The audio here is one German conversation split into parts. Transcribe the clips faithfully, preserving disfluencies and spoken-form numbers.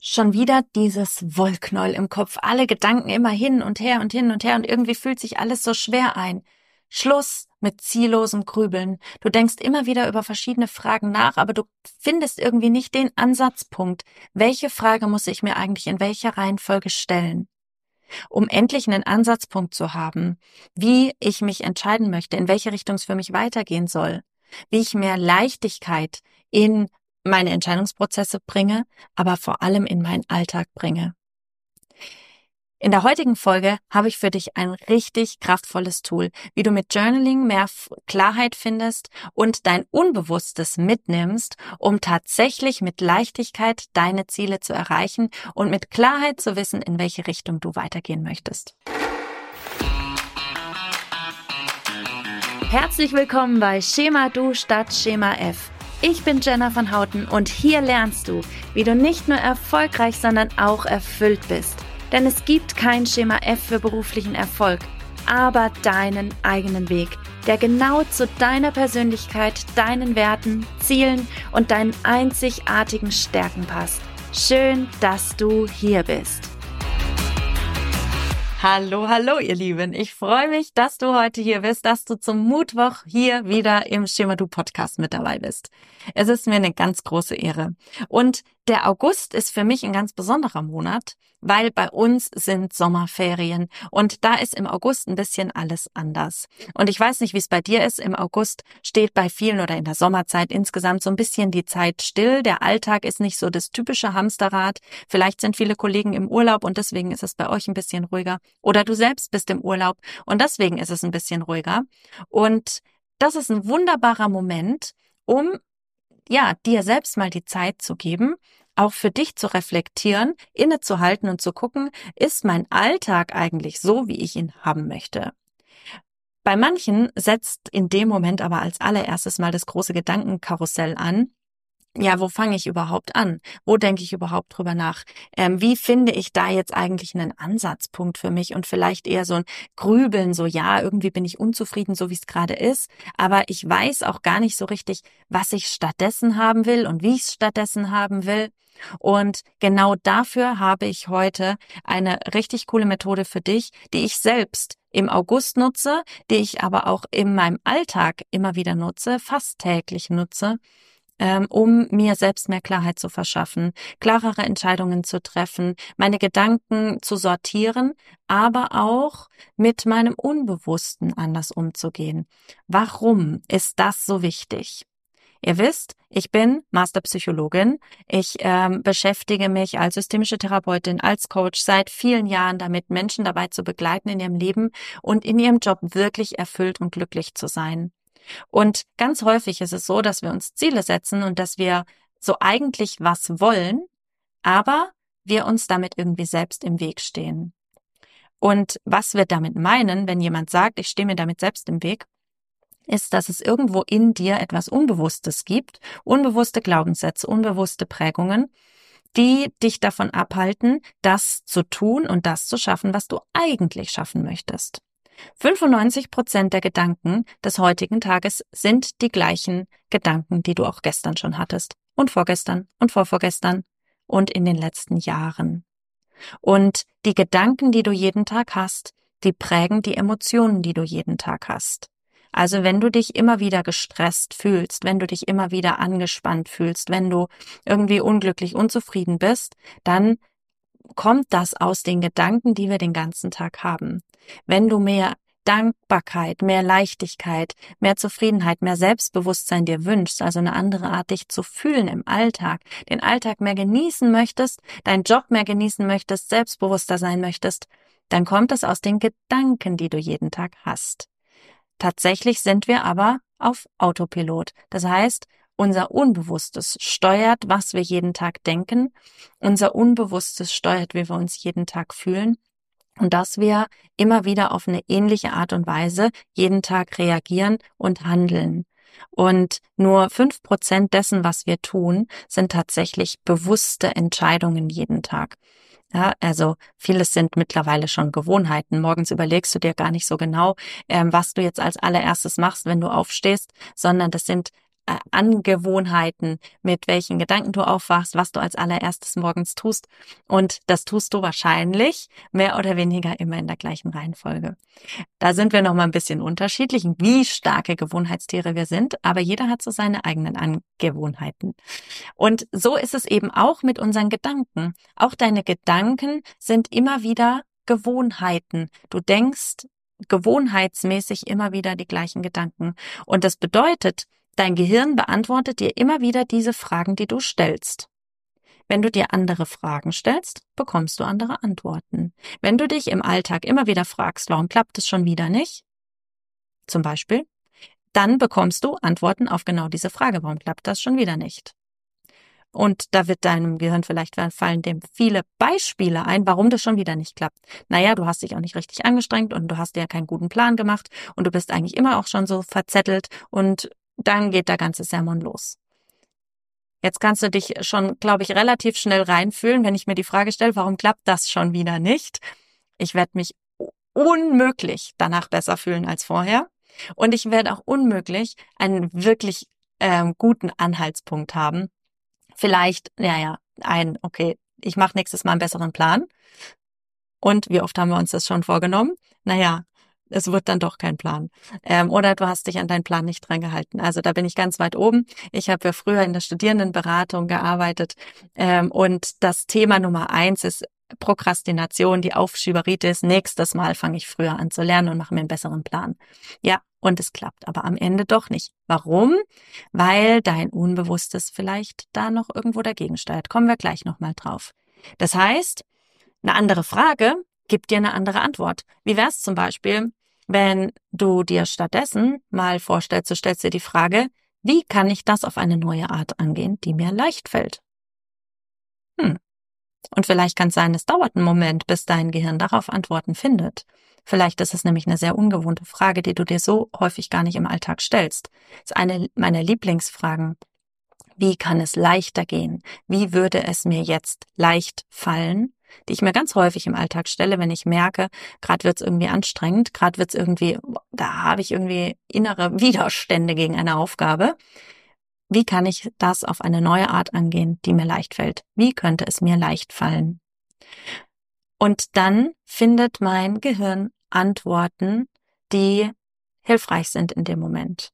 Schon wieder dieses Wollknäuel im Kopf, alle Gedanken immer hin und her und hin und her und irgendwie fühlt sich alles so schwer ein. Schluss mit ziellosem Grübeln. Du denkst immer wieder über verschiedene Fragen nach, aber du findest irgendwie nicht den Ansatzpunkt. Welche Frage muss ich mir eigentlich in welcher Reihenfolge stellen? Um endlich einen Ansatzpunkt zu haben, wie ich mich entscheiden möchte, in welche Richtung es für mich weitergehen soll, wie ich mehr Leichtigkeit in meine Entscheidungsprozesse bringe, aber vor allem in meinen Alltag bringe. In der heutigen Folge habe ich für dich ein richtig kraftvolles Tool, wie du mit Journaling mehr Klarheit findest und dein Unbewusstes mitnimmst, um tatsächlich mit Leichtigkeit deine Ziele zu erreichen und mit Klarheit zu wissen, in welche Richtung du weitergehen möchtest. Herzlich willkommen bei Schema Du statt Schema F. Ich bin Jenna von Houten und hier lernst du, wie du nicht nur erfolgreich, sondern auch erfüllt bist. Denn es gibt kein Schema F für beruflichen Erfolg, aber deinen eigenen Weg, der genau zu deiner Persönlichkeit, deinen Werten, Zielen und deinen einzigartigen Stärken passt. Schön, dass du hier bist. Hallo, hallo ihr Lieben. Ich freue mich, dass du heute hier bist, dass du zum Mutwoch hier wieder im Schema Du Podcast mit dabei bist. Es ist mir eine ganz große Ehre. Und der August ist für mich ein ganz besonderer Monat, weil bei uns sind Sommerferien und da ist im August ein bisschen alles anders. Und ich weiß nicht, wie es bei dir ist. Im August steht bei vielen oder in der Sommerzeit insgesamt so ein bisschen die Zeit still. Der Alltag ist nicht so das typische Hamsterrad. Vielleicht sind viele Kollegen im Urlaub und deswegen ist es bei euch ein bisschen ruhiger. Oder du selbst bist im Urlaub und deswegen ist es ein bisschen ruhiger. Und das ist ein wunderbarer Moment, um ja dir selbst mal die Zeit zu geben, auch für dich zu reflektieren, innezuhalten und zu gucken, ist mein Alltag eigentlich so, wie ich ihn haben möchte? Bei manchen setzt in dem Moment aber als allererstes mal das große Gedankenkarussell an. Ja, wo fange ich überhaupt an? Wo denke ich überhaupt drüber nach? Ähm, wie finde ich da jetzt eigentlich einen Ansatzpunkt für mich und vielleicht eher so ein Grübeln, so ja, irgendwie bin ich unzufrieden, so wie es gerade ist, aber ich weiß auch gar nicht so richtig, was ich stattdessen haben will und wie ich es stattdessen haben will. Und genau dafür habe ich heute eine richtig coole Methode für dich, die ich selbst im August nutze, die ich aber auch in meinem Alltag immer wieder nutze, fast täglich nutze, um mir selbst mehr Klarheit zu verschaffen, klarere Entscheidungen zu treffen, meine Gedanken zu sortieren, aber auch mit meinem Unbewussten anders umzugehen. Warum ist das so wichtig? Ihr wisst, ich bin Masterpsychologin. Ich ähm, beschäftige mich als systemische Therapeutin, als Coach seit vielen Jahren damit, Menschen dabei zu begleiten in ihrem Leben und in ihrem Job wirklich erfüllt und glücklich zu sein. Und ganz häufig ist es so, dass wir uns Ziele setzen und dass wir so eigentlich was wollen, aber wir uns damit irgendwie selbst im Weg stehen. Und was wir damit meinen, wenn jemand sagt, ich stehe mir damit selbst im Weg, ist, dass es irgendwo in dir etwas Unbewusstes gibt, unbewusste Glaubenssätze, unbewusste Prägungen, die dich davon abhalten, das zu tun und das zu schaffen, was du eigentlich schaffen möchtest. fünfundneunzig Prozent der Gedanken des heutigen Tages sind die gleichen Gedanken, die du auch gestern schon hattest und vorgestern und vorvorgestern und in den letzten Jahren. Und die Gedanken, die du jeden Tag hast, die prägen die Emotionen, die du jeden Tag hast. Also wenn du dich immer wieder gestresst fühlst, wenn du dich immer wieder angespannt fühlst, wenn du irgendwie unglücklich, unzufrieden bist, dann kommt das aus den Gedanken, die wir den ganzen Tag haben. Wenn du mehr Dankbarkeit, mehr Leichtigkeit, mehr Zufriedenheit, mehr Selbstbewusstsein dir wünschst, also eine andere Art, dich zu fühlen im Alltag, den Alltag mehr genießen möchtest, deinen Job mehr genießen möchtest, selbstbewusster sein möchtest, dann kommt es aus den Gedanken, die du jeden Tag hast. Tatsächlich sind wir aber auf Autopilot. Das heißt, unser Unbewusstes steuert, was wir jeden Tag denken. Unser Unbewusstes steuert, wie wir uns jeden Tag fühlen. Und dass wir immer wieder auf eine ähnliche Art und Weise jeden Tag reagieren und handeln. Und nur fünf Prozent dessen, was wir tun, sind tatsächlich bewusste Entscheidungen jeden Tag. Ja, also vieles sind mittlerweile schon Gewohnheiten. Morgens überlegst du dir gar nicht so genau, ähm, was du jetzt als allererstes machst, wenn du aufstehst, sondern das sind äh, Angewohnheiten, mit welchen Gedanken du aufwachst, was du als allererstes morgens tust. Und das tust du wahrscheinlich mehr oder weniger immer in der gleichen Reihenfolge. Da sind wir noch mal ein bisschen unterschiedlich, wie starke Gewohnheitstiere wir sind, aber jeder hat so seine eigenen Angewohnheiten. Und so ist es eben auch mit unseren Gedanken. Auch deine Gedanken sind immer wieder Gewohnheiten. Du denkst gewohnheitsmäßig immer wieder die gleichen Gedanken. Und das bedeutet, dein Gehirn beantwortet dir immer wieder diese Fragen, die du stellst. Wenn du dir andere Fragen stellst, bekommst du andere Antworten. Wenn du dich im Alltag immer wieder fragst, warum klappt es schon wieder nicht, zum Beispiel, dann bekommst du Antworten auf genau diese Frage, warum klappt das schon wieder nicht? Und da wird deinem Gehirn vielleicht fallen dem viele Beispiele ein, warum das schon wieder nicht klappt. Naja, du hast dich auch nicht richtig angestrengt und du hast dir keinen guten Plan gemacht und du bist eigentlich immer auch schon so verzettelt und dann geht der ganze Sermon los. Jetzt kannst du dich schon, glaube ich, relativ schnell reinfühlen, wenn ich mir die Frage stelle, warum klappt das schon wieder nicht? Ich werde mich unmöglich danach besser fühlen als vorher und ich werde auch unmöglich einen wirklich ähm, guten Anhaltspunkt haben. Vielleicht, naja, ein, okay, ich mache nächstes Mal einen besseren Plan. Und wie oft haben wir uns das schon vorgenommen? Naja, es wird dann doch kein Plan. Ähm, oder du hast dich an deinen Plan nicht dran gehalten. Also da bin ich ganz weit oben. Ich habe ja früher in der Studierendenberatung gearbeitet. Ähm, und das Thema Nummer eins ist Prokrastination, die Aufschieberitis. Nächstes Mal fange ich früher an zu lernen und mache mir einen besseren Plan. Ja, und es klappt aber am Ende doch nicht. Warum? Weil dein Unbewusstes vielleicht da noch irgendwo dagegen steuert. Kommen wir gleich nochmal drauf. Das heißt, eine andere Frage gibt dir eine andere Antwort. Wie wär's zum Beispiel, wenn du dir stattdessen mal vorstellst, du stellst dir die Frage, wie kann ich das auf eine neue Art angehen, die mir leicht fällt? Hm. Und vielleicht kann es sein, es dauert einen Moment, bis dein Gehirn darauf Antworten findet. Vielleicht ist es nämlich eine sehr ungewohnte Frage, die du dir so häufig gar nicht im Alltag stellst. Das ist eine meiner Lieblingsfragen. Wie kann es leichter gehen? Wie würde es mir jetzt leicht fallen? Die ich mir ganz häufig im Alltag stelle, wenn ich merke, gerade wird es irgendwie anstrengend, gerade wird es irgendwie, da habe ich irgendwie innere Widerstände gegen eine Aufgabe. Wie kann ich das auf eine neue Art angehen, die mir leicht fällt? Wie könnte es mir leicht fallen? Und dann findet mein Gehirn Antworten, die hilfreich sind in dem Moment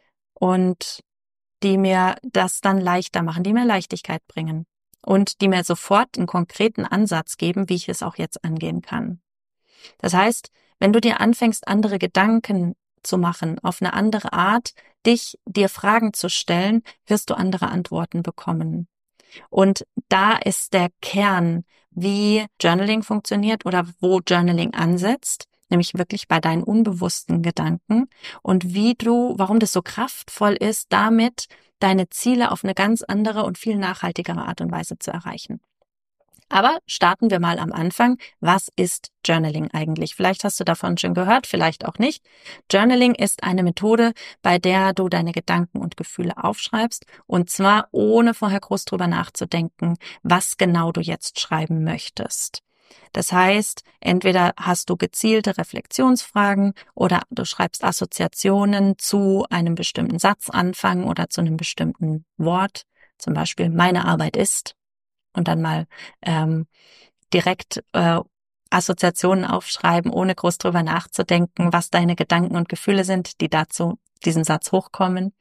und die mir das dann leichter machen, die mir Leichtigkeit bringen und die mir sofort einen konkreten Ansatz geben, wie ich es auch jetzt angehen kann. Das heißt, wenn du dir anfängst, andere Gedanken zu machen, auf eine andere Art, dich, dir Fragen zu stellen, wirst du andere Antworten bekommen. Und da ist der Kern, wie Journaling funktioniert oder wo Journaling ansetzt, nämlich wirklich bei deinen unbewussten Gedanken und wie du, warum das so kraftvoll ist, damit deine Ziele auf eine ganz andere und viel nachhaltigere Art und Weise zu erreichen. Aber starten wir mal am Anfang. Was ist Journaling eigentlich? Vielleicht hast du davon schon gehört, vielleicht auch nicht. Journaling ist eine Methode, bei der du deine Gedanken und Gefühle aufschreibst und zwar ohne vorher groß drüber nachzudenken, was genau du jetzt schreiben möchtest. Das heißt, entweder hast du gezielte Reflexionsfragen oder du schreibst Assoziationen zu einem bestimmten Satzanfang oder zu einem bestimmten Wort. Zum Beispiel, meine Arbeit ist. Und dann mal ähm, direkt äh, Assoziationen aufschreiben, ohne groß drüber nachzudenken, was deine Gedanken und Gefühle sind, die dazu diesen Satz hochkommen.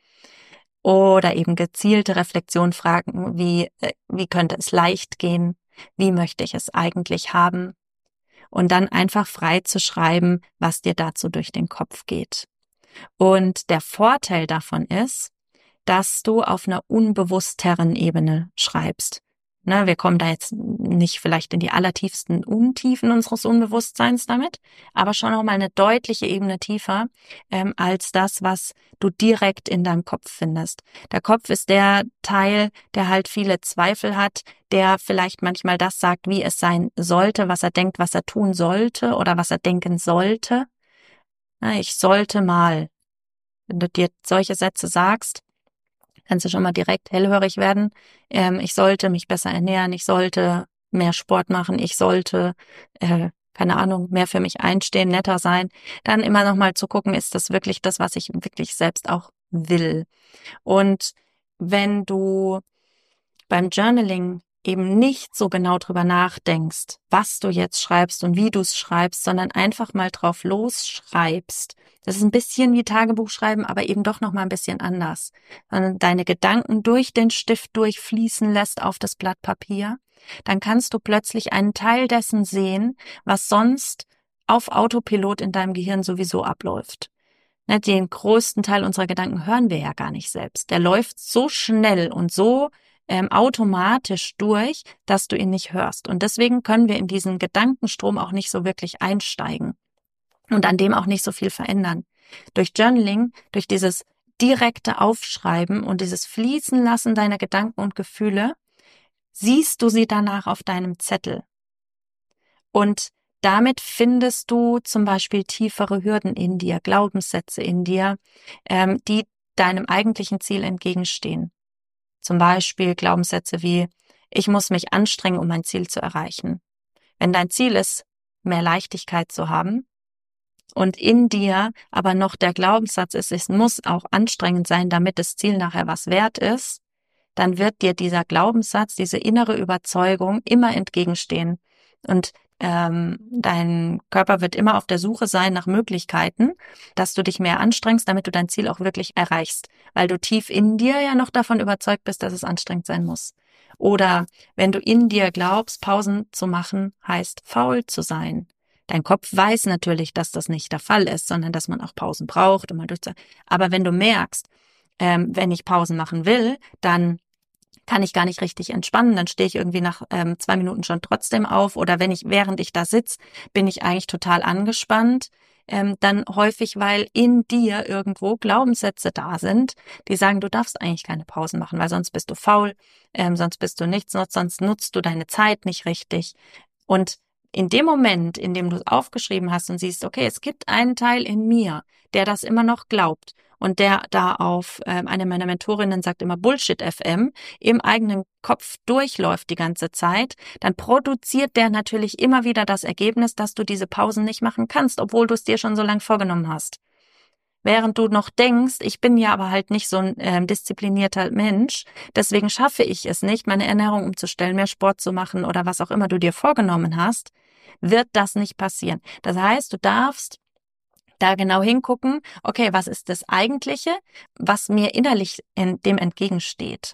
Oder eben gezielte Reflexion fragen, wie, äh, wie könnte es leicht gehen? Wie möchte ich es eigentlich haben? Und dann einfach frei zu schreiben, was dir dazu durch den Kopf geht. Und der Vorteil davon ist, dass du auf einer unbewussteren Ebene schreibst. Na, wir kommen da jetzt nicht vielleicht in die allertiefsten Untiefen unseres Unbewusstseins damit, aber schon noch mal eine deutliche Ebene tiefer ähm, als das, was du direkt in deinem Kopf findest. Der Kopf ist der Teil, der halt viele Zweifel hat, der vielleicht manchmal das sagt, wie es sein sollte, was er denkt, was er tun sollte oder was er denken sollte. Na, ich sollte mal, wenn du dir solche Sätze sagst, kannst du schon mal direkt hellhörig werden. Ähm, ich sollte mich besser ernähren, ich sollte mehr Sport machen, ich sollte, äh, keine Ahnung, mehr für mich einstehen, netter sein. Dann immer noch mal zu gucken, ist das wirklich das, was ich wirklich selbst auch will. Und wenn du beim Journaling eben nicht so genau drüber nachdenkst, was du jetzt schreibst und wie du es schreibst, sondern einfach mal drauf losschreibst. Das ist ein bisschen wie Tagebuch schreiben, aber eben doch noch mal ein bisschen anders. Sondern deine Gedanken durch den Stift durchfließen lässt auf das Blatt Papier, dann kannst du plötzlich einen Teil dessen sehen, was sonst auf Autopilot in deinem Gehirn sowieso abläuft. Den größten Teil unserer Gedanken hören wir ja gar nicht selbst. Der läuft so schnell und so ähm, automatisch durch, dass du ihn nicht hörst. Und deswegen können wir in diesen Gedankenstrom auch nicht so wirklich einsteigen und an dem auch nicht so viel verändern. Durch Journaling, durch dieses direkte Aufschreiben und dieses Fließen lassen deiner Gedanken und Gefühle, siehst du sie danach auf deinem Zettel. Und damit findest du zum Beispiel tiefere Hürden in dir, Glaubenssätze in dir, ähm, die deinem eigentlichen Ziel entgegenstehen. Zum Beispiel Glaubenssätze wie, ich muss mich anstrengen, um mein Ziel zu erreichen. Wenn dein Ziel ist, mehr Leichtigkeit zu haben und in dir aber noch der Glaubenssatz ist, es muss auch anstrengend sein, damit das Ziel nachher was wert ist, dann wird dir dieser Glaubenssatz, diese innere Überzeugung immer entgegenstehen. Und ähm, dein Körper wird immer auf der Suche sein nach Möglichkeiten, dass du dich mehr anstrengst, damit du dein Ziel auch wirklich erreichst, weil du tief in dir ja noch davon überzeugt bist, dass es anstrengend sein muss. Oder wenn du in dir glaubst, Pausen zu machen, heißt faul zu sein. Dein Kopf weiß natürlich, dass das nicht der Fall ist, sondern dass man auch Pausen braucht, um mal durchzu. Aber wenn du merkst, ähm, wenn ich Pausen machen will, dann kann ich gar nicht richtig entspannen, dann stehe ich irgendwie nach ähm, zwei Minuten schon trotzdem auf oder wenn ich, während ich da sitze, bin ich eigentlich total angespannt, ähm, dann häufig, weil in dir irgendwo Glaubenssätze da sind, die sagen, du darfst eigentlich keine Pausen machen, weil sonst bist du faul, ähm, sonst bist du nichts, sonst nutzt du deine Zeit nicht richtig. Und in dem Moment, in dem du es aufgeschrieben hast und siehst, okay, es gibt einen Teil in mir, der das immer noch glaubt und der da auf, äh, eine meiner Mentorinnen sagt immer Bullshit F M, im eigenen Kopf durchläuft die ganze Zeit, dann produziert der natürlich immer wieder das Ergebnis, dass du diese Pausen nicht machen kannst, obwohl du es dir schon so lange vorgenommen hast. Während du noch denkst, ich bin ja aber halt nicht so ein äh, disziplinierter Mensch, deswegen schaffe ich es nicht, meine Ernährung umzustellen, mehr Sport zu machen oder was auch immer du dir vorgenommen hast, wird das nicht passieren. Das heißt, du darfst da genau hingucken, okay, was ist das Eigentliche, was mir innerlich in dem entgegensteht.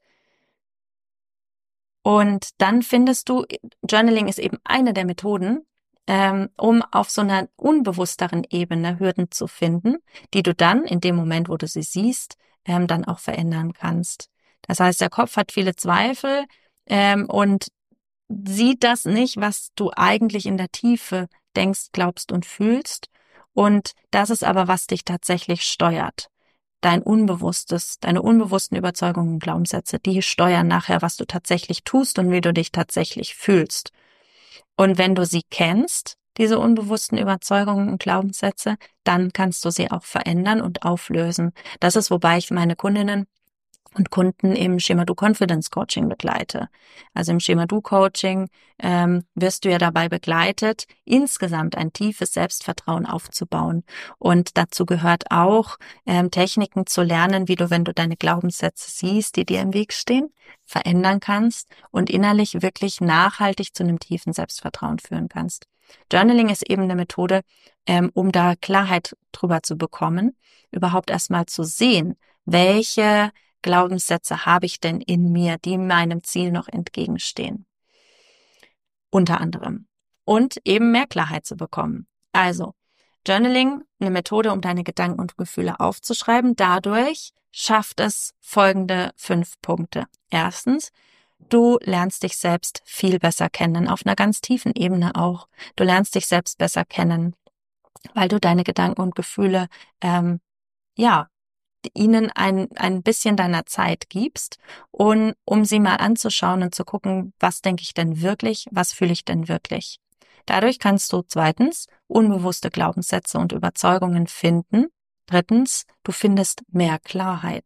Und dann findest du, Journaling ist eben eine der Methoden, ähm, um auf so einer unbewussteren Ebene Hürden zu finden, die du dann in dem Moment, wo du sie siehst, ähm, dann auch verändern kannst. Das heißt, der Kopf hat viele Zweifel ähm, und sieht das nicht, was du eigentlich in der Tiefe denkst, glaubst und fühlst. Und das ist aber, was dich tatsächlich steuert. Dein Unbewusstes, deine unbewussten Überzeugungen und Glaubenssätze, die steuern nachher, was du tatsächlich tust und wie du dich tatsächlich fühlst. Und wenn du sie kennst, diese unbewussten Überzeugungen und Glaubenssätze, dann kannst du sie auch verändern und auflösen. Das ist, wobei ich meine Kundinnen und Kunden im Schema Du Confidence Coaching begleite. Also im Schema Du Coaching ähm, wirst du ja dabei begleitet, insgesamt ein tiefes Selbstvertrauen aufzubauen. Und dazu gehört auch, ähm, Techniken zu lernen, wie du, wenn du deine Glaubenssätze siehst, die dir im Weg stehen, verändern kannst und innerlich wirklich nachhaltig zu einem tiefen Selbstvertrauen führen kannst. Journaling ist eben eine Methode, ähm, um da Klarheit drüber zu bekommen, überhaupt erstmal zu sehen, welche Glaubenssätze habe ich denn in mir, die meinem Ziel noch entgegenstehen? Unter anderem. Und eben mehr Klarheit zu bekommen. Also, Journaling, eine Methode, um deine Gedanken und Gefühle aufzuschreiben. Dadurch schafft es folgende fünf Punkte. Erstens, du lernst dich selbst viel besser kennen, auf einer ganz tiefen Ebene auch. Du lernst dich selbst besser kennen, weil du deine Gedanken und Gefühle, ähm, ja, ihnen ein, ein bisschen deiner Zeit gibst, und um sie mal anzuschauen und zu gucken, was denke ich denn wirklich, was fühle ich denn wirklich. Dadurch kannst du zweitens unbewusste Glaubenssätze und Überzeugungen finden. Drittens, du findest mehr Klarheit.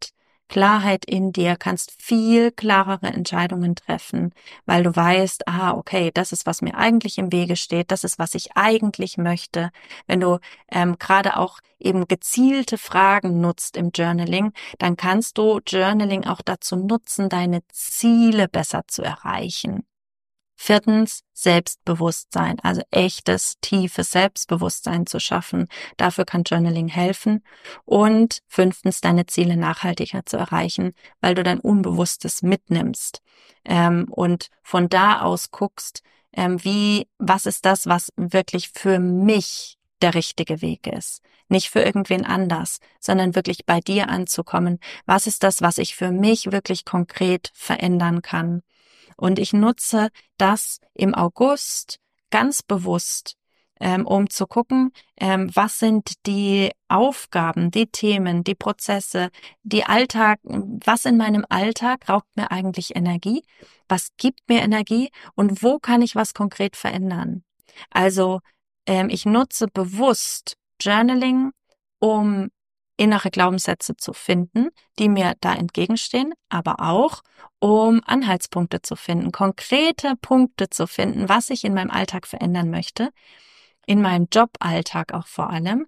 Klarheit in dir, kannst viel klarere Entscheidungen treffen, weil du weißt, ah, okay, das ist, was mir eigentlich im Wege steht, das ist, was ich eigentlich möchte. Wenn du ähm, gerade auch eben gezielte Fragen nutzt im Journaling, dann kannst du Journaling auch dazu nutzen, deine Ziele besser zu erreichen. Viertens, Selbstbewusstsein, also echtes, tiefes Selbstbewusstsein zu schaffen. Dafür kann Journaling helfen. Und fünftens, deine Ziele nachhaltiger zu erreichen, weil du dein Unbewusstes mitnimmst ähm, und von da aus guckst, ähm, wie, was ist das, was wirklich für mich der richtige Weg ist. Nicht für irgendwen anders, sondern wirklich bei dir anzukommen. Was ist das, was ich für mich wirklich konkret verändern kann? Und ich nutze das im August ganz bewusst, ähm, um zu gucken, ähm, was sind die Aufgaben, die Themen, die Prozesse, die Alltag, was in meinem Alltag raubt mir eigentlich Energie, was gibt mir Energie und wo kann ich was konkret verändern? Also ähm, ich nutze bewusst Journaling, um innere Glaubenssätze zu finden, die mir da entgegenstehen, aber auch, um Anhaltspunkte zu finden, konkrete Punkte zu finden, was ich in meinem Alltag verändern möchte, in meinem Joballtag auch vor allem,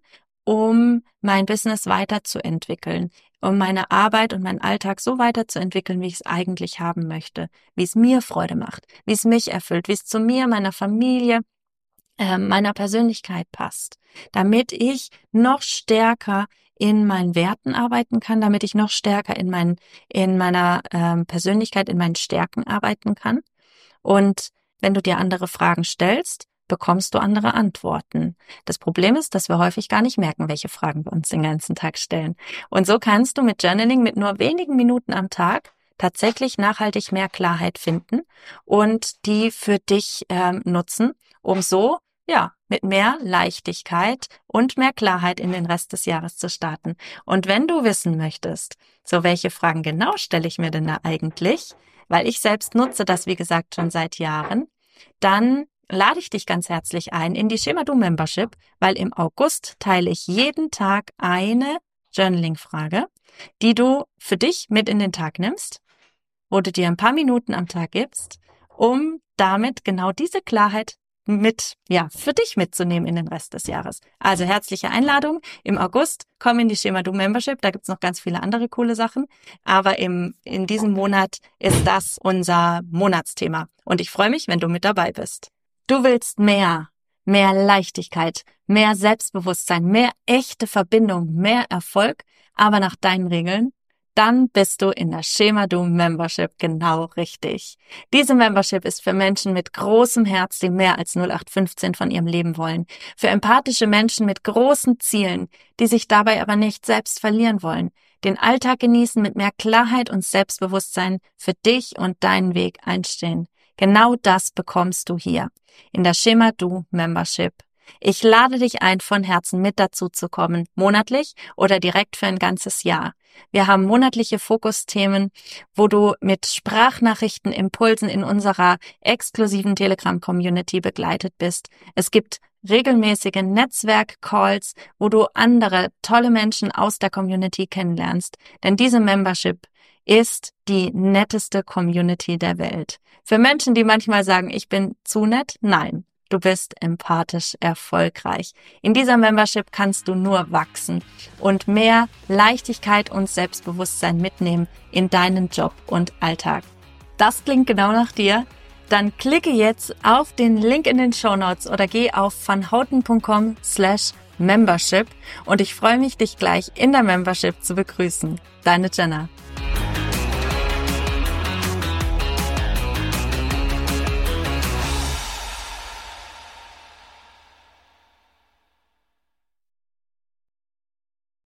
um mein Business weiterzuentwickeln, um meine Arbeit und meinen Alltag so weiterzuentwickeln, wie ich es eigentlich haben möchte, wie es mir Freude macht, wie es mich erfüllt, wie es zu mir, meiner Familie, äh, meiner Persönlichkeit passt, damit ich noch stärker in meinen Werten arbeiten kann, damit ich noch stärker in mein, in meiner ähm, Persönlichkeit, in meinen Stärken arbeiten kann. Und wenn du dir andere Fragen stellst, bekommst du andere Antworten. Das Problem ist, dass wir häufig gar nicht merken, welche Fragen wir uns den ganzen Tag stellen. Und so kannst du mit Journaling mit nur wenigen Minuten am Tag tatsächlich nachhaltig mehr Klarheit finden und die für dich ähm, nutzen, um so ja, mit mehr Leichtigkeit und mehr Klarheit in den Rest des Jahres zu starten. Und wenn du wissen möchtest, so welche Fragen genau stelle ich mir denn da eigentlich, weil ich selbst nutze das, wie gesagt, schon seit Jahren, dann lade ich dich ganz herzlich ein in die Schema-Du Membership, weil im August teile ich jeden Tag eine Journaling-Frage, die du für dich mit in den Tag nimmst, wo du dir ein paar Minuten am Tag gibst, um damit genau diese Klarheit mit, ja, für dich mitzunehmen in den Rest des Jahres. Also herzliche Einladung. Im August komm in die Schema-Du Membership. Da gibt's noch ganz viele andere coole Sachen. Aber im, in diesem Monat ist das unser Monatsthema. Und ich freue mich, wenn du mit dabei bist. Du willst mehr, mehr Leichtigkeit, mehr Selbstbewusstsein, mehr echte Verbindung, mehr Erfolg, aber nach deinen Regeln? Dann bist du in der Schema-Du Membership genau richtig. Diese Membership ist für Menschen mit großem Herz, die mehr als null acht fünfzehn von ihrem Leben wollen. Für empathische Menschen mit großen Zielen, die sich dabei aber nicht selbst verlieren wollen. Den Alltag genießen, mit mehr Klarheit und Selbstbewusstsein für dich und deinen Weg einstehen. Genau das bekommst du hier in der Schema-Du Membership. Ich lade dich ein, von Herzen mit dazu zu kommen, monatlich oder direkt für ein ganzes Jahr. Wir haben monatliche Fokusthemen, wo du mit Sprachnachrichten, Impulsen in unserer exklusiven Telegram-Community begleitet bist. Es gibt regelmäßige Netzwerk-Calls, wo du andere tolle Menschen aus der Community kennenlernst. Denn diese Membership ist die netteste Community der Welt. Für Menschen, die manchmal sagen, ich bin zu nett, nein. Du bist empathisch erfolgreich. In dieser Membership kannst du nur wachsen und mehr Leichtigkeit und Selbstbewusstsein mitnehmen in deinen Job und Alltag. Das klingt genau nach dir? Dann klicke jetzt auf den Link in den Shownotes oder geh auf vanhouten punkt com slash membership und ich freue mich, dich gleich in der Membership zu begrüßen. Deine Jenna.